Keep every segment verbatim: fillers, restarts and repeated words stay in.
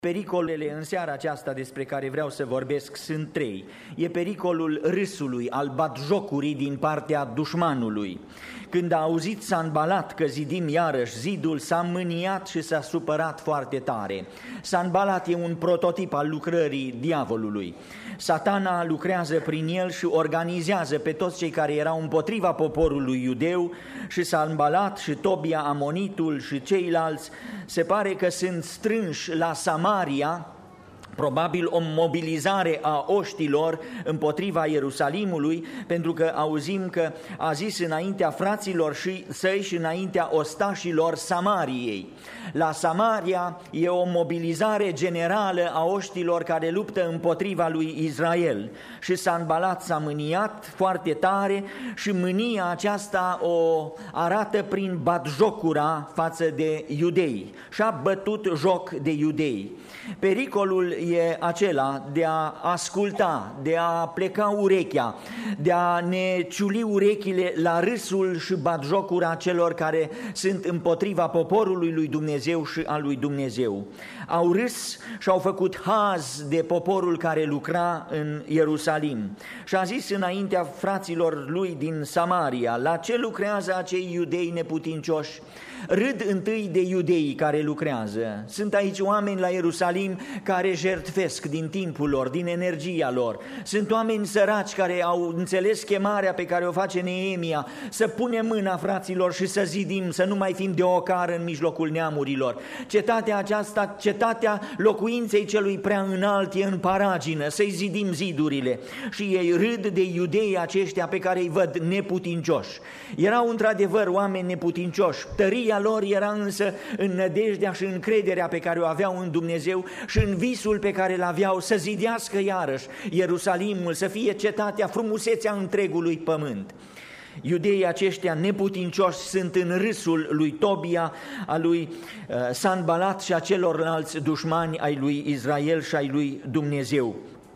Pericolele în seara aceasta despre care vreau să vorbesc sunt trei. E pericolul râsului, al batjocurii din partea dușmanului. Când a auzit Sanbalat că zidim iarăși zidul, s-a mâniat și s-a supărat foarte tare. Sanbalat e un prototip al lucrării diavolului. Satana lucrează prin el și organizează pe toți cei care erau împotriva poporului iudeu, și Sanbalat și Tobia Amonitul și ceilalți se pare că sunt strânși la Samaria, probabil o mobilizare a oștilor împotriva Ierusalimului, pentru că auzim că a zis înaintea fraților și săi și înaintea ostașilor Samariei. La Samaria e o mobilizare generală a oștilor care luptă împotriva lui Israel. Și Sanbalat s-a mâniat foarte tare și mânia aceasta o arată prin batjocura față de iudei. Și-a bătut joc de iudei. Pericolul e acela de a asculta, de a pleca urechea, de a ne ciuli urechile la râsul și batjocura celor care sunt împotriva poporului lui Dumnezeu și al lui Dumnezeu. Au râs și au făcut haz de poporul care lucra în Ierusalim. Și a zis înaintea fraților lui din Samaria: la ce lucrează acei iudei neputincioși? Râd întâi de iudeii care lucrează. Sunt aici oameni la Ierusalim care jertfesc din timpul lor, din energia lor. Sunt oameni săraci care au înțeles chemarea pe care o face Neemia, să punem mâna, fraților, și să zidim, să nu mai fim de ocară în mijlocul neamurilor. Cetatea aceasta, cetatea locuinței celui prea înalt, e în paragină, să-i zidim zidurile. Și ei râd de iudeii aceștia pe care îi văd neputincioși. Erau într-adevăr oameni neputincioși. Tăria lor era însă în nădejdea și încrederea pe care o aveau în Dumnezeu și în visul pe care îl aveau să zidească iarăși Ierusalimul, să fie cetatea, frumusețea întregului pământ. Iudeii aceștia neputincioși sunt în râsul lui Tobia, a lui uh, Sanbalat și a celorlalți dușmani ai lui Israel și ai lui Dumnezeu.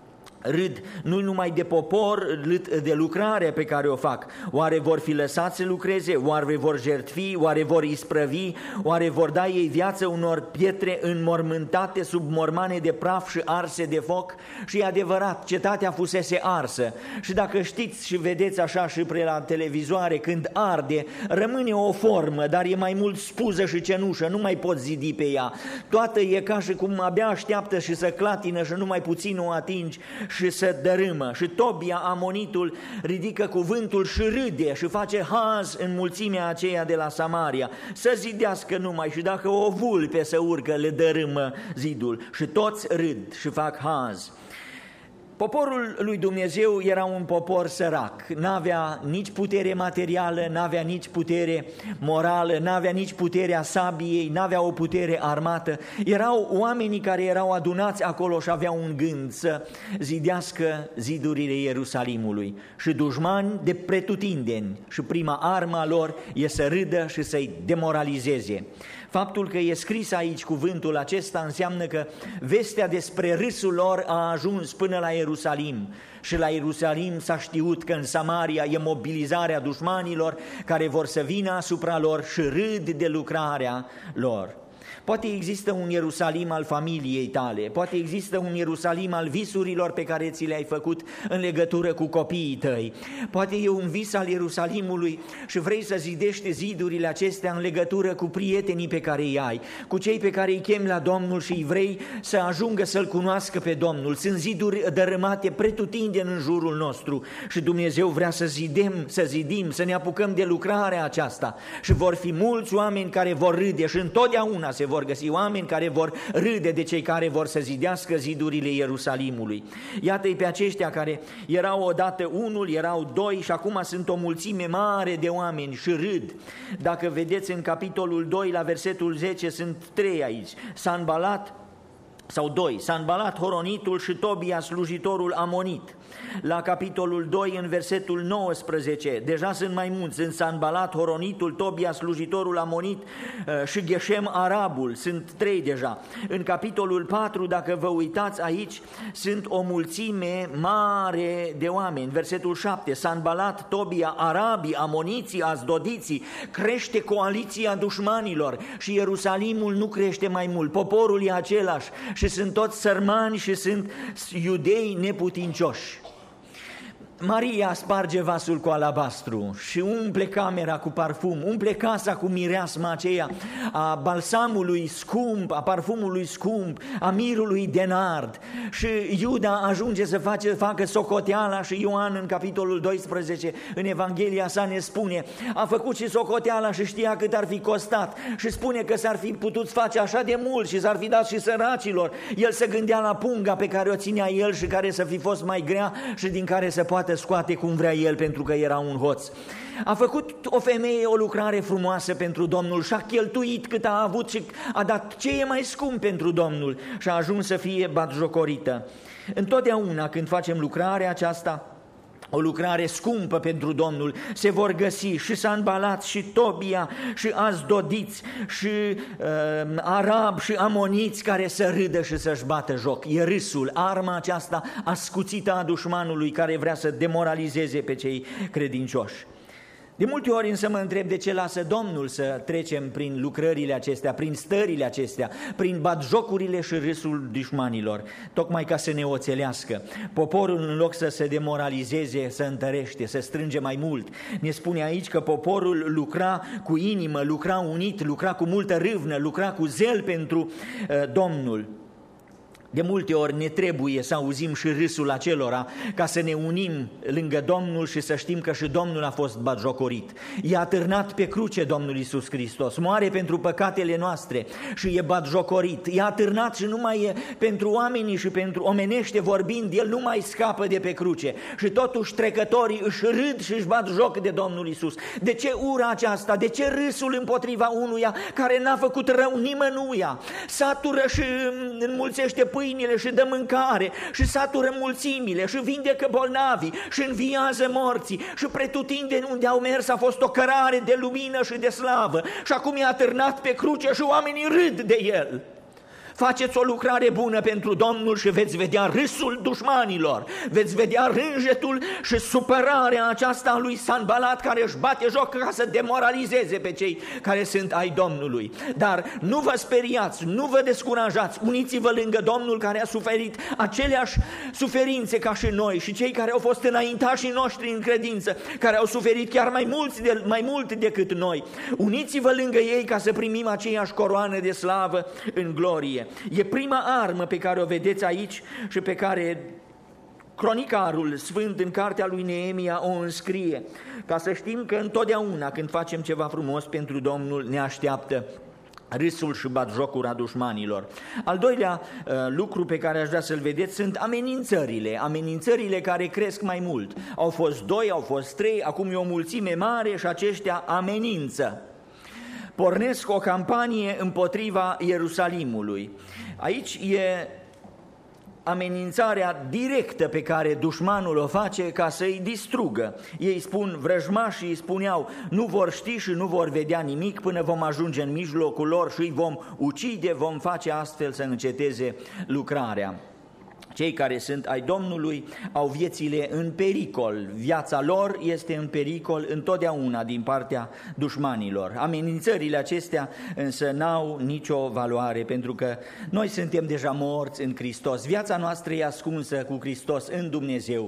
Râd nu numai de popor, râd de lucrarea pe care o fac. Oare vor fi lăsați să lucreze? Oare vor jertfi? Oare vor isprăvi? Oare vor da ei viață unor pietre înmormântate sub mormane de praf și arse de foc? Și e adevărat, cetatea fusese arsă. Și dacă știți și vedeți așa și pre la televizoare, când arde, rămâne o formă, dar e mai mult spuză și cenușă, nu mai poți zidi pe ea. Toată e ca și cum abia așteaptă și să clatină și numai puțin o atingi și se dărâmă. Și Tobia Amonitul ridică cuvântul și râde și face haz în mulțimea aceea de la Samaria, să zidească numai, și dacă o vulpe să urcă, le dărâmă zidul. Și toți râd și fac haz. Poporul lui Dumnezeu era un popor sărac, n-avea nici putere materială, n-avea nici putere morală, n-avea nici puterea sabiei, n-avea o putere armată. Erau oamenii care erau adunați acolo și aveau un gând să zidească zidurile Ierusalimului. Și dușmani de pretutindeni, și prima arma lor e să râdă și să-i demoralizeze. Faptul că e scris aici cuvântul acesta înseamnă că vestea despre râsul lor a ajuns până la Ierusalim. Și la Ierusalim s-a știut că în Samaria e mobilizarea dușmanilor care vor să vină asupra lor și râd de lucrarea lor. Poate există un Ierusalim al familiei tale, poate există un Ierusalim al visurilor pe care ți le-ai făcut în legătură cu copiii tăi. Poate e un vis al Ierusalimului și vrei să zidești zidurile acestea în legătură cu prietenii pe care îi ai, cu cei pe care îi chemi la Domnul și îi vrei să ajungă să-L cunoască pe Domnul. Sunt ziduri dărâmate pretutindeni în jurul nostru și Dumnezeu vrea să zidem, să zidim, să ne apucăm de lucrarea aceasta. Și vor fi mulți oameni care vor râde și întotdeauna se vor găsi oameni care vor râde de cei care vor să zidească zidurile Ierusalimului. Iată-i pe aceștia care erau odată unul, erau doi și acum sunt o mulțime mare de oameni și râd. Dacă vedeți în capitolul doi la versetul zece, sunt trei aici. Sanbalat sau doi, Sanbalat Horonitul și Tobia slujitorul Amonit. La capitolul doi, în versetul nouăsprezece, deja sunt mai mulți, sunt Sanbalat Horonitul, Tobia slujitorul Amonit și Geshem Arabul, sunt trei deja. În capitolul patru, dacă vă uitați aici, sunt o mulțime mare de oameni. Versetul șapte, Sanbalat, Tobia, Arabii, Amoniții, Azdodiții, crește coaliția dușmanilor și Ierusalimul nu crește mai mult, poporul e același și sunt toți sărmani și sunt iudei neputincioși. Maria sparge vasul cu alabastru și umple camera cu parfum, umple casa cu mireasma aceea a balsamului scump, a parfumului scump, a mirului de nard. Și Iuda ajunge să face, facă socoteala și Ioan în capitolul doisprezece, în Evanghelia sa ne spune, a făcut și socoteala și știa cât ar fi costat și spune că s-ar fi putut face așa de mult și s-ar fi dat și săracilor. El se gândea la punga pe care o ținea el și care să fi fost mai grea și din care se poate scoate cum vrea el pentru că era un hoț. A făcut o femeie o lucrare frumoasă pentru Domnul și a cheltuit cât a avut și a dat ce e mai scump pentru Domnul și a ajuns să fie batjocorită. Întotdeauna când facem lucrarea aceasta, o lucrare scumpă pentru Domnul, se vor găsi și Sanbalat și Tobia și Asdodiți și uh, arabi și amoniți care să râdă și să-și bată joc. E râsul, arma aceasta ascuțită a dușmanului care vrea să demoralizeze pe cei credincioși. De multe ori însă mă întreb de ce lasă Domnul să trecem prin lucrările acestea, prin stările acestea, prin batjocurile și râsul dușmanilor, tocmai ca să ne oțelească. Poporul, în loc să se demoralizeze, să întărește, să strânge mai mult. Ne spune aici că poporul lucra cu inimă, lucra unit, lucra cu multă râvnă, lucra cu zel pentru uh, Domnul. De multe ori ne trebuie să auzim și râsul acelora ca să ne unim lângă Domnul și să știm că și Domnul a fost batjocorit. E atârnat pe cruce Domnul Iisus Hristos, moare pentru păcatele noastre și e batjocorit. E atârnat și nu mai e pentru oamenii și pentru omenește vorbind, El nu mai scapă de pe cruce. Și totuși trecătorii își râd și își bat joc de Domnul Iisus. De ce ura aceasta? De ce râsul împotriva unuia care n-a făcut rău nimănuia? Satură și înmulțește pâinile și dă mâncare și satură mulțimile și vindecă bolnavii și înviază morții și pretutindeni unde au mers a fost o cărare de lumină și de slavă și acum e atârnat pe cruce și oamenii râd de El. Faceți o lucrare bună pentru Domnul și veți vedea râsul dușmanilor, veți vedea rânjetul și supărarea aceasta a lui Sanbalat care își bate joc ca să demoralizeze pe cei care sunt ai Domnului. Dar nu vă speriați, nu vă descurajați, uniți-vă lângă Domnul care a suferit aceleași suferințe ca și noi și cei care au fost înaintașii noștri în credință, care au suferit chiar mai, mulți de, mai mult decât noi. Uniți-vă lângă ei ca să primim aceeași coroană de slavă în glorie. E prima armă pe care o vedeți aici și pe care cronicarul sfânt în cartea lui Neemia o înscrie, ca să știm că întotdeauna când facem ceva frumos pentru Domnul ne așteaptă râsul și batjocura dușmanilor. Al doilea uh, lucru pe care aș vrea să-l vedeți sunt amenințările, amenințările care cresc mai mult. Au fost doi, au fost trei, acum e o mulțime mare și aceștia amenință. Pornesc o campanie împotriva Ierusalimului. Aici e amenințarea directă pe care dușmanul o face ca să-i distrugă. Ei spun, vrăjmașii îi spuneau, nu vor ști și nu vor vedea nimic până vom ajunge în mijlocul lor și îi vom ucide, vom face astfel să înceteze lucrarea. Cei care sunt ai Domnului au viețile în pericol, viața lor este în pericol întotdeauna din partea dușmanilor. Amenințările acestea însă n-au nicio valoare pentru că noi suntem deja morți în Hristos. Viața noastră e ascunsă cu Hristos în Dumnezeu.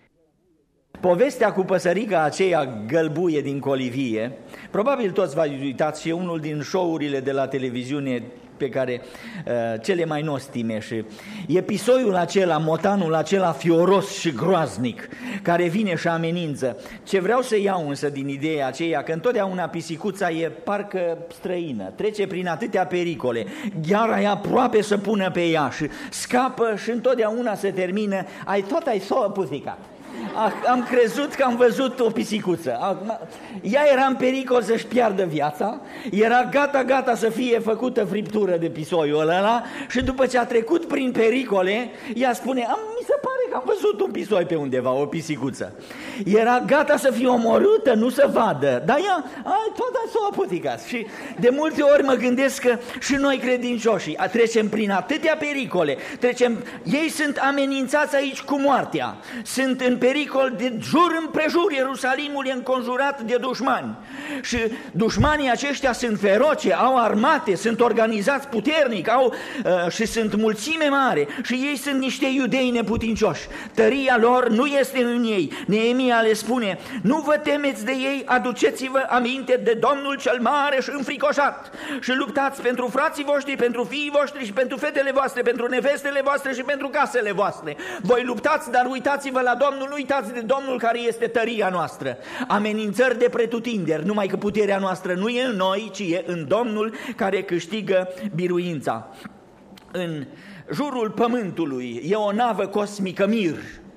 Povestea cu păsărica aceea gălbuie din colivie, probabil toți v-ați uitat și unul din show-urile de la televiziune pe care uh, cele mai nostime și episodul acela, motanul acela fioros și groaznic care vine și amenință. Ce vreau să iau însă din ideea aceea că întotdeauna pisicuța e parcă străină, trece prin atâtea pericole, gheara e aproape să pună pe ea și scapă și întotdeauna se termină, ai tot ai s-o pusicat. Am crezut că am văzut o pisicuță. Ea era în pericol să-și piardă viața, era gata, gata să fie făcută friptură de pisoiul ăla și după ce a trecut prin pericole, ea spune, am, mi se pare că am văzut un pisoi pe undeva, o pisicuță. Era gata să fie omorâtă, nu să vadă, dar ea, ai, tot a s-o aputicat. Și de multe ori mă gândesc că și noi credincioșii trecem prin atâtea pericole, trecem, ei sunt amenințați aici cu moartea, sunt în pericol pericol de jur împrejur, Ierusalimul e înconjurat de dușmani și dușmanii aceștia sunt feroce, au armate, sunt organizați puternic, au, uh, și sunt mulțime mare și ei sunt niște iudei neputincioși. Tăria lor nu este în ei. Neemia le spune: nu vă temeți de ei, aduceți-vă aminte de Domnul cel mare și înfricoșat și luptați pentru frații voștri, pentru fiii voștri și pentru fetele voastre, pentru nevestele voastre și pentru casele voastre. Voi luptați, dar uitați-vă la Domnul, nu uitați de Domnul care este tăria noastră. Amenințări de pretutinderi, numai că puterea noastră nu e în noi, ci e în Domnul care câștigă biruința. În jurul pământului e o navă cosmică Mir,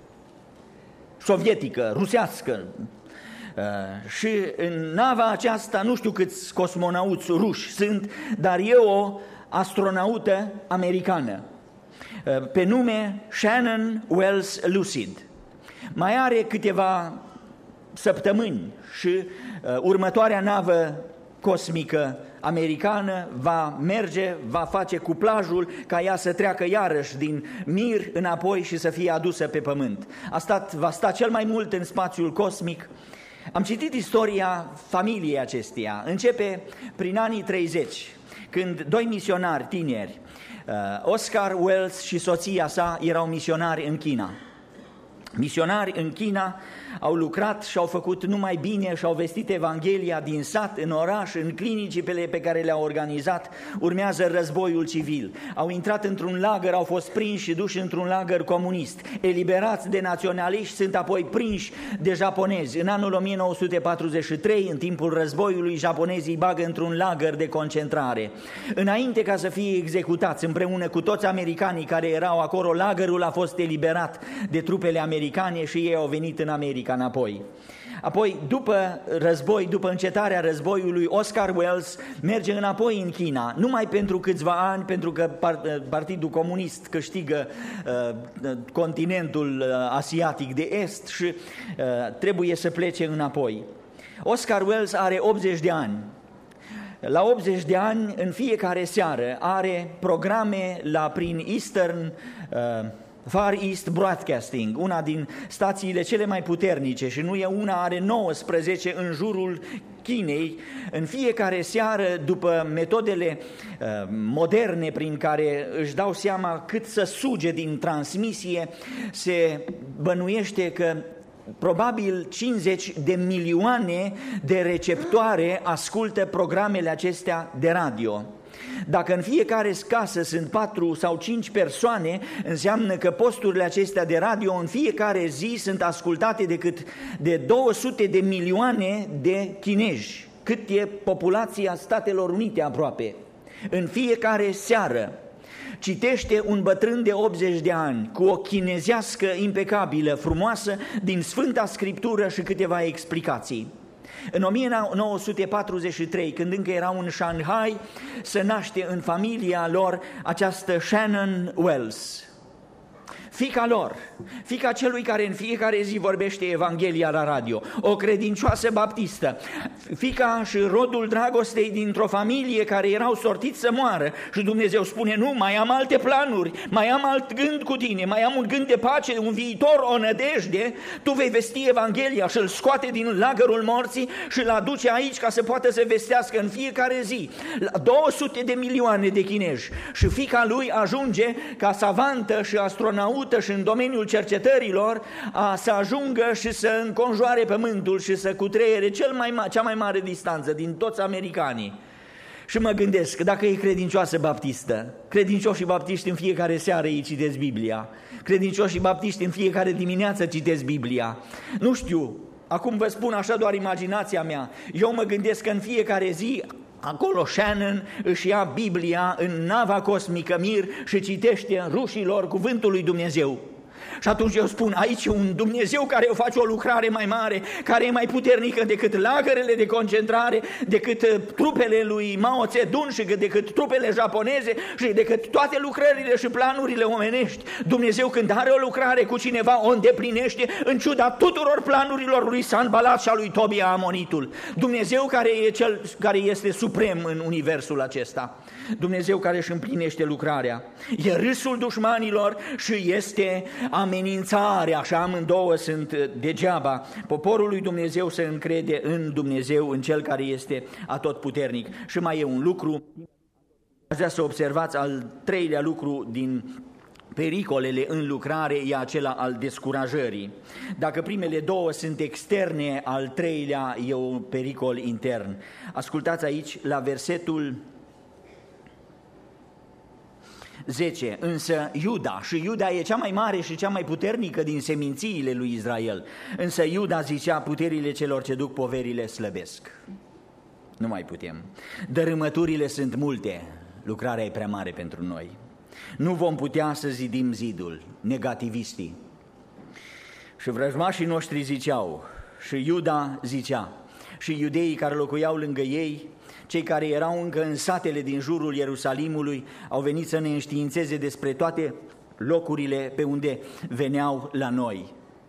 sovietică, rusească, uh, și în nava aceasta nu știu câți cosmonauți ruși sunt, dar e o astronaută americană uh, pe nume Shannon Wells Lucid. Mai are câteva săptămâni și uh, următoarea navă cosmică americană va merge, va face cuplajul ca ea să treacă iarăși din Mir înapoi și să fie adusă pe pământ. A stat, va sta cel mai mult în spațiul cosmic. Am citit istoria familiei acesteia. Începe prin anii treizeci, când doi misionari tineri, Oscar Wells și soția sa, erau misionari în China. Misionari în China au lucrat și au făcut numai bine și au vestit Evanghelia din sat, în oraș, în clinicile pe care le-au organizat. Urmează războiul civil. Au intrat într-un lagăr, au fost prinși și duși într-un lagăr comunist. Eliberați de naționaliști, sunt apoi prinși de japonezi. În anul o mie nouă sute patruzeci și trei, în timpul războiului, japonezii îi bagă într-un lagăr de concentrare. Înainte ca să fie executați împreună cu toți americanii care erau acolo, lagărul a fost eliberat de trupele americane și ei au venit în America înapoi. Apoi, după război, după încetarea războiului, Oscar Wells merge înapoi în China, numai pentru câțiva ani, pentru că Partidul Comunist câștigă uh, continentul uh, asiatic de est și uh, trebuie să plece înapoi. Oscar Wells are optzeci de ani. La optzeci de ani, în fiecare seară, are programe la prin Eastern uh, Far East Broadcasting, una din stațiile cele mai puternice, și nu e una, are nouăsprezece în jurul Chinei. În fiecare seară, după metodele uh, moderne prin care își dau seama cât să suge din transmisie, se bănuiește că probabil cincizeci de milioane de receptoare ascultă programele acestea de radio. Dacă în fiecare casă sunt patru sau cinci persoane, înseamnă că posturile acestea de radio în fiecare zi sunt ascultate de cât de două sute de milioane de chinezi, cât e populația Statelor Unite aproape. În fiecare seară citește un bătrân de optzeci de ani cu o chinezească impecabilă, frumoasă, din Sfânta Scriptură și câteva explicații. În o mie nouă sute patruzeci și trei, când încă erau în Shanghai, se naște în familia lor această Shannon Wells. Fiica lor, fiica celui care în fiecare zi vorbește Evanghelia la radio, o credincioasă baptistă, fiica și rodul dragostei dintr-o familie care erau sortiți să moară și Dumnezeu spune: nu, mai am alte planuri, mai am alt gând cu tine, mai am un gând de pace, un viitor, o nădejde, tu vei vesti Evanghelia și îl scoate din lagărul morții și îl aduce aici ca să poată să vestească în fiecare zi la două sute de milioane de chinezi. Și fiica lui ajunge ca savantă și astronaut și în domeniul cercetărilor a, să ajungă și să înconjoare pământul și să cutreiere cel mai ma- cea mai mare distanță din toți americanii. Și mă gândesc, dacă e credincioasă baptistă, credincioșii baptiști în fiecare seară ei citesc Biblia, credincioșii baptiști în fiecare dimineață citesc Biblia, nu știu, acum vă spun așa doar imaginația mea, eu mă gândesc că în fiecare zi acolo Shannon își ia Biblia în nava cosmică Mir și citește rușilor cuvântul lui Dumnezeu. Și atunci eu spun, aici e un Dumnezeu care face o lucrare mai mare, care e mai puternică decât lagărele de concentrare, decât trupele lui Mao Zedong și decât trupele japoneze și decât toate lucrările și planurile omenești. Dumnezeu, când are o lucrare cu cineva, o îndeplinește în ciuda tuturor planurilor lui Sanballat și a lui Tobia Amonitul. Dumnezeu care e cel care este suprem în universul acesta. Dumnezeu care își împlinește lucrarea. E râsul dușmanilor și este amenințarea și amândouă sunt degeaba. Poporul lui Dumnezeu se încrede în Dumnezeu, în Cel care este atotputernic. Și mai e un lucru, aș vrea să observați, al treilea lucru din pericolele în lucrare e acela al descurajării. Dacă primele două sunt externe, al treilea e un pericol intern. Ascultați aici la versetul zece. Însă Iuda, și Iuda e cea mai mare și cea mai puternică din semințiile lui Israel, însă Iuda zicea: puterile celor ce duc poverile slăbesc. Nu mai putem. Dărâmăturile sunt multe, lucrarea e prea mare pentru noi. Nu vom putea să zidim zidul, negativistii. Și vrăjmașii noștri ziceau, și Iuda zicea, și iudeii care locuiau lângă ei, cei care erau încă în satele din jurul Ierusalimului, au venit să ne înștiințeze despre toate locurile pe unde veneau la noi.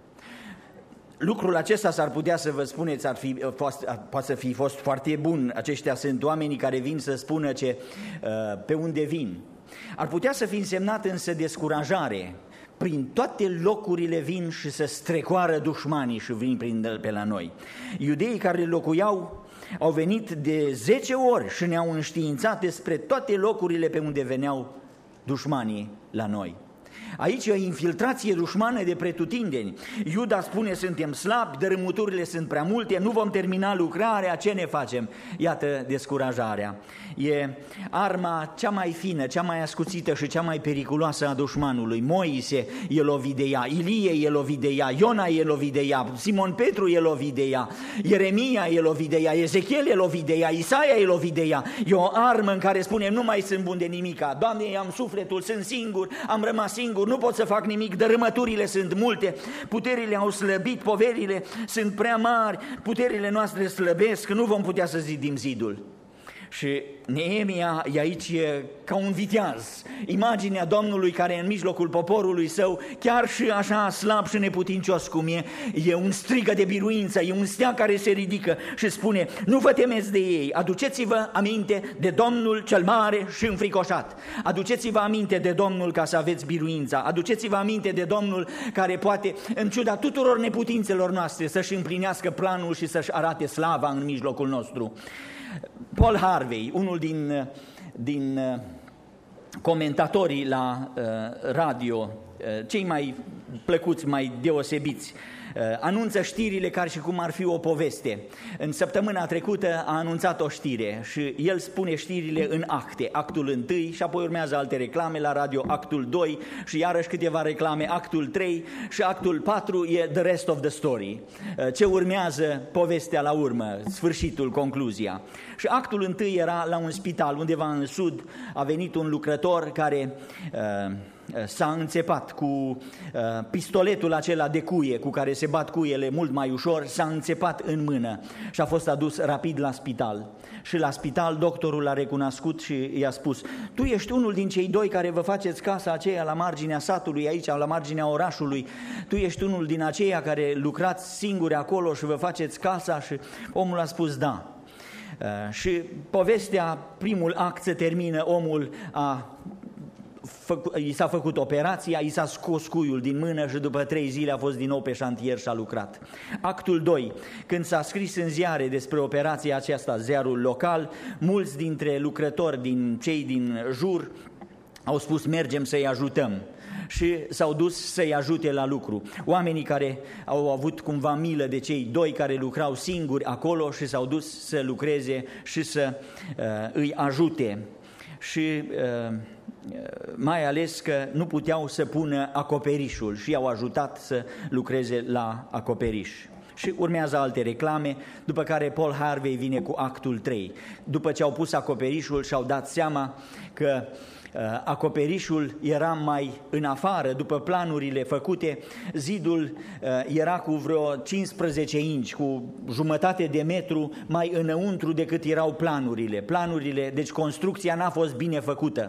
Lucrul acesta s-ar putea să vă spuneți, ar fi fost, poate să fi fost foarte bun. Aceștia sunt oamenii care vin să spună ce, pe unde vin. Ar putea să fi însemnat însă descurajare. Prin toate locurile vin și să strecoară dușmanii și vin prin pe la noi. Iudeii care locuiau au venit de zece ori și ne-au înștiințat despre toate locurile pe unde veneau dușmanii la noi. Aici e o infiltrație dușmană de pretutindeni. Iuda spune: suntem slabi, dărâmuturile sunt prea multe, nu vom termina lucrarea, ce ne facem? Iată descurajarea. E arma cea mai fină, cea mai ascuțită și cea mai periculoasă a dușmanului. Moise e lovit de ea, Ilie e lovit de ea, Iona e lovit de ea, Simon Petru e lovit de ea, Ieremia e lovit de ea, Ezechiel e lovit de ea, Isaia e lovit de ea. E o armă în care spune: nu mai sunt bun de nimica, Doamne, am sufletul, sunt singur, am rămas singur, nu pot să fac nimic, dărâmăturile sunt multe, puterile au slăbit, poverile sunt prea mari, puterile noastre slăbesc, nu vom putea să zidim zidul. Și Neemia e aici ca un viteaz, imaginea Domnului care în mijlocul poporului său, chiar și așa slab și neputincios cum e, e un strigă de biruință, e un steag care se ridică și spune: nu vă temeți de ei, aduceți-vă aminte de Domnul cel mare și înfricoșat, aduceți-vă aminte de Domnul ca să aveți biruința, aduceți-vă aminte de Domnul care poate, în ciuda tuturor neputințelor noastre, să-și împlinească planul și să-și arate slava în mijlocul nostru. Paul Harvey, unul din, din comentatorii la uh, radio, uh, cei mai plăcuți, mai deosebiți, uh, anunță știrile ca și cum ar fi o poveste. În săptămâna trecută a anunțat o știre și el spune știrile în acte, actul întâi și apoi urmează alte reclame la radio, actul doi și iarăși câteva reclame, actul trei și actul patru e the rest of the story. Uh, ce urmează povestea la urmă, sfârșitul, concluzia. Și actul întâi era la un spital, undeva în sud, a venit un lucrător care uh, s-a înțepat cu uh, pistoletul acela de cuie, cu care se bat cuiele mult mai ușor, s-a înțepat în mână și a fost adus rapid la spital. Și la spital doctorul l-a recunoscut și i-a spus: tu ești unul din cei doi care vă faceți casa aceea la marginea satului, aici, la marginea orașului, tu ești unul din aceia care lucrați singuri acolo și vă faceți casa? Și omul a spus da. Uh, și povestea, primul act se termină, omul a făcut, i s-a făcut operația, i s-a scos cuiul din mână și după trei zile a fost din nou pe șantier și a lucrat. Actul doi, când s-a scris în ziare despre operația aceasta, ziarul local, mulți dintre lucrători, din cei din jur, au spus: mergem să-i ajutăm. Și s-au dus să-i ajute la lucru. Oamenii care au avut cumva milă de cei doi care lucrau singuri acolo și s-au dus să lucreze și să uh, îi ajute. Și uh, mai ales că nu puteau să pună acoperișul și i-au ajutat să lucreze la acoperiș. Și urmează alte reclame, după care Paul Harvey vine cu actul trei. După ce au pus acoperișul și-au dat seama că acoperișul era mai în afară, după planurile făcute, zidul era cu vreo cincisprezece inci, cu jumătate de metru mai înăuntru decât erau planurile. Planurile, deci construcția n-a fost bine făcută.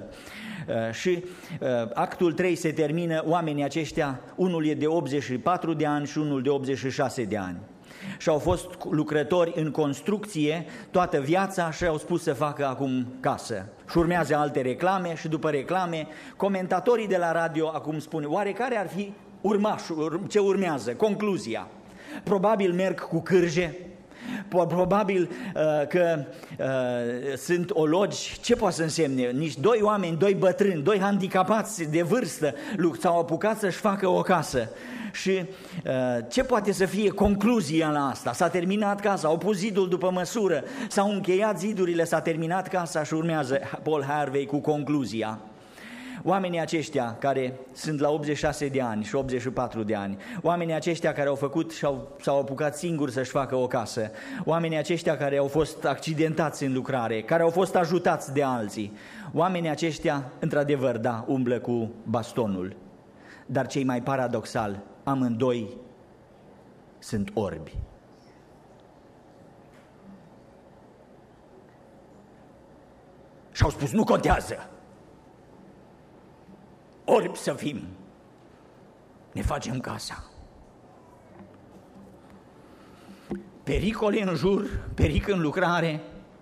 Și actul trei se termină, oamenii aceștia, unul e de optzeci și patru de ani și unul de optzeci și șase de ani. Și au fost lucrători în construcție toată viața și au spus să facă acum casă. Și urmează alte reclame și după reclame, comentatorii de la radio acum spun: oare care ar fi urmașul, ce urmează, concluzia. Probabil merg cu cârje, probabil uh, că uh, sunt ologi. Ce poate să însemne? Nici doi oameni, doi bătrâni, doi handicapați de vârstă s-au apucat să-și facă o casă. Și uh, ce poate să fie concluzia la asta? S-a terminat casa, au pus zidul după măsură, s-au încheiat zidurile, s-a terminat casa și urmează Paul Harvey cu concluzia. Oamenii aceștia care sunt la optzeci și șase de ani și optzeci și patru de ani, oamenii aceștia care au făcut și au, s-au apucat singuri să-și facă o casă, oamenii aceștia care au fost accidentați în lucrare, care au fost ajutați de alții, oamenii aceștia, într-adevăr, da, umblă cu bastonul, dar cei mai paradoxal, amândoi sunt orbi. Și au spus, nu contează. Orbi să fim, ne facem casa. Pericole în jur, peric în lucrare,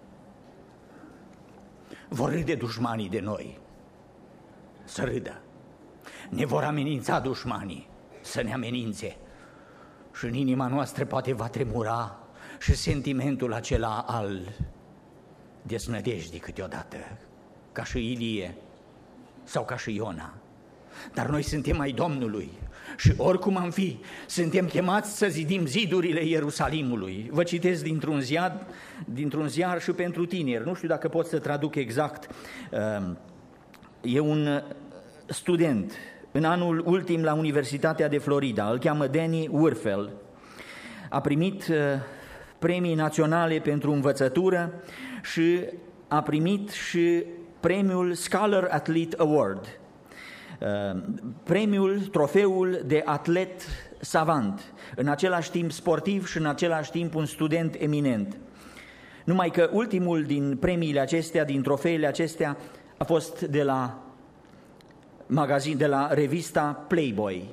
vor râde dușmanii de noi, să râdă. Ne vor amenința dușmanii, să ne amenințe. Și în inima noastră poate va tremura și sentimentul acela al deznădejdii câteodată, ca și Ilie sau ca și Iona. Dar noi suntem ai Domnului și oricum am fi, suntem chemați să zidim zidurile Ierusalimului. Vă citesc dintr-un ziar, dintr-un ziar și pentru tineri, nu știu dacă pot să traduc exact. E un student în anul ultim la Universitatea de Florida, îl cheamă Danny Werfel. A primit premii naționale pentru învățătură și a primit și premiul Scholar Athlete Award, premiul, trofeul de atlet savant, în același timp sportiv și în același timp un student eminent. Numai că ultimul din premiile acestea, din trofeile acestea, a fost de la magazin, de la revista Playboy.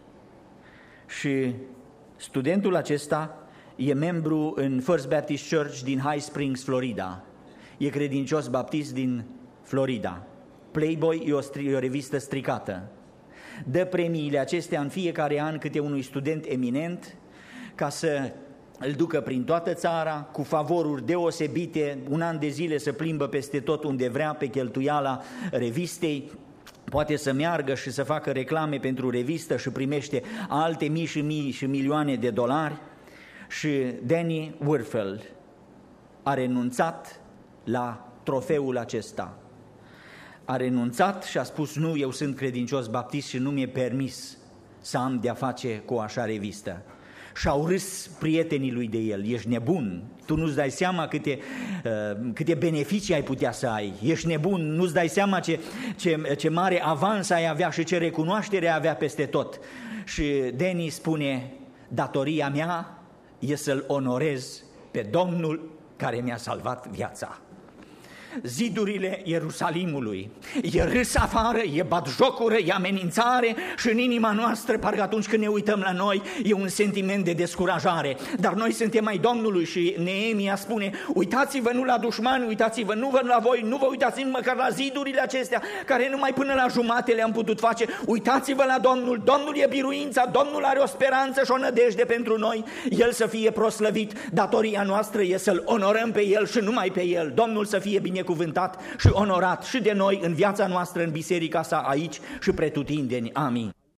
Și studentul acesta e membru în First Baptist Church din High Springs, Florida. E credincios baptist din Florida. Playboy e o, stri- e o revistă stricată. Dă premiile acestea în fiecare an câte unui student eminent ca să îl ducă prin toată țara cu favoruri deosebite, un an de zile să plimbă peste tot unde vrea pe cheltuiala revistei, poate să meargă și să facă reclame pentru revistă și primește alte mii și mii și milioane de dolari. Și Danny Werfel a renunțat la trofeul acesta. A renunțat și a spus, nu, eu sunt credincios baptist și nu mi-e permis să am de-a face cu o așa revistă. Și-au râs prietenii lui de el, ești nebun, tu nu-ți dai seama câte, uh, câte beneficii ai putea să ai, ești nebun, nu-ți dai seama ce, ce, ce mare avans ai avea și ce recunoaștere ai avea peste tot. Și Danny spune, datoria mea e să-L onorez pe Domnul care mi-a salvat viața. Zidurile Ierusalimului, e râs afară, e batjocură, e amenințare și în inima noastră, parcă atunci când ne uităm la noi, e un sentiment de descurajare. Dar noi suntem ai Domnului și Neemia spune, uitați-vă nu la dușmani, uitați-vă nu vă la voi, nu vă uitați măcar la zidurile acestea, care numai până la jumate le-am putut face, uitați-vă la Domnul, Domnul e biruința, Domnul are o speranță și o nădejde pentru noi, El să fie proslăvit, datoria noastră e să-L onorăm pe El și numai pe El, Domnul să fie binecuvântat cuvântat și onorat și de noi în viața noastră, în biserica sa aici și pretutindeni. Amin.